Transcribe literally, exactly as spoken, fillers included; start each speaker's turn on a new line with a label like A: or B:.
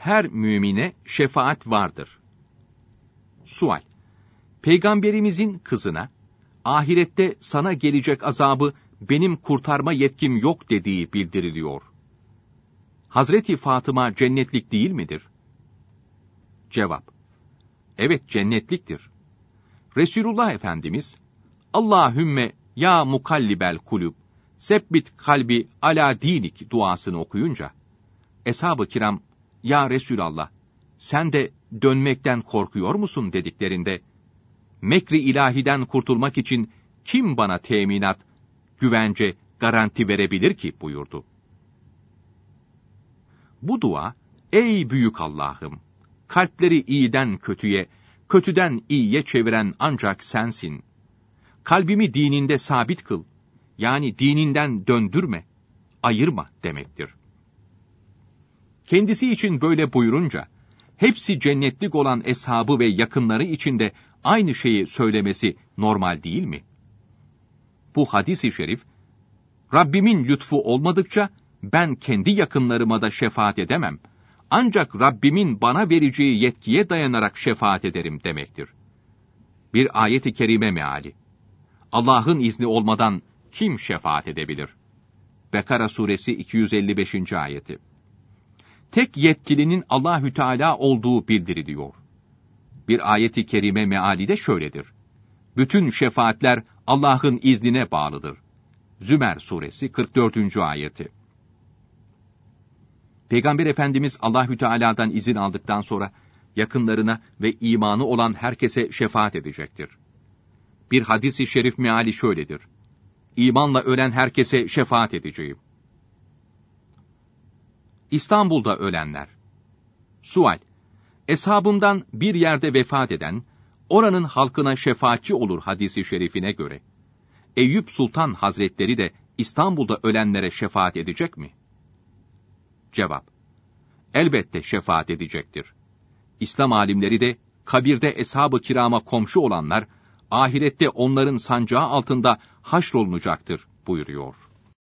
A: her mümine şefaat vardır. Sual: Peygamberimizin kızına, ahirette sana gelecek azabı benim kurtarma yetkim yok dediği bildiriliyor. Hazreti Fatıma cennetlik değil midir? Cevap: Evet, cennetliktir. Resulullah Efendimiz, Allahümme ya mukallibel kulub, sebbit kalbi ala dinik duasını okuyunca, Eshab-ı kiram, ya Resulallah, sen de dönmekten korkuyor musun dediklerinde, mekri ilahiden kurtulmak için kim bana teminat, güvence, garanti verebilir ki buyurdu. Bu dua, ey büyük Allah'ım, kalpleri iyiden kötüye, kötüden iyiye çeviren ancak sensin. Kalbimi dininde sabit kıl, yani dininden döndürme, ayırma demektir. Kendisi için böyle buyurunca, hepsi cennetlik olan eshabı ve yakınları için de aynı şeyi söylemesi normal değil mi? Bu hadis-i şerif, Rabbimin lütfu olmadıkça ben kendi yakınlarıma da şefaat edemem. Ancak Rabbimin bana vereceği yetkiye dayanarak şefaat ederim demektir. Bir ayet-i kerime meali. Allah'ın izni olmadan kim şefaat edebilir? Bekara suresi iki yüz elli beşinci ayeti. Tek yetkilinin Allahü Teala olduğu bildiriliyor. Bir ayet-i kerime meali de şöyledir. Bütün şefaatler Allah'ın iznine bağlıdır. Zümer suresi kırk dördüncü ayeti. Peygamber Efendimiz Allahü Teala'dan izin aldıktan sonra yakınlarına ve imanı olan herkese şefaat edecektir. Bir hadis-i şerif meali şöyledir. İmanla ölen herkese şefaat edeceğim. İstanbul'da ölenler. Sual: Eshabımdan bir yerde vefat eden, oranın halkına şefaatçi olur hadisi şerifine göre, Eyüp Sultan Hazretleri de İstanbul'da ölenlere şefaat edecek mi? Cevap: Elbette şefaat edecektir. İslam alimleri de, kabirde eshab-ı kirama komşu olanlar, ahirette onların sancağı altında haşrolunacaktır buyuruyor.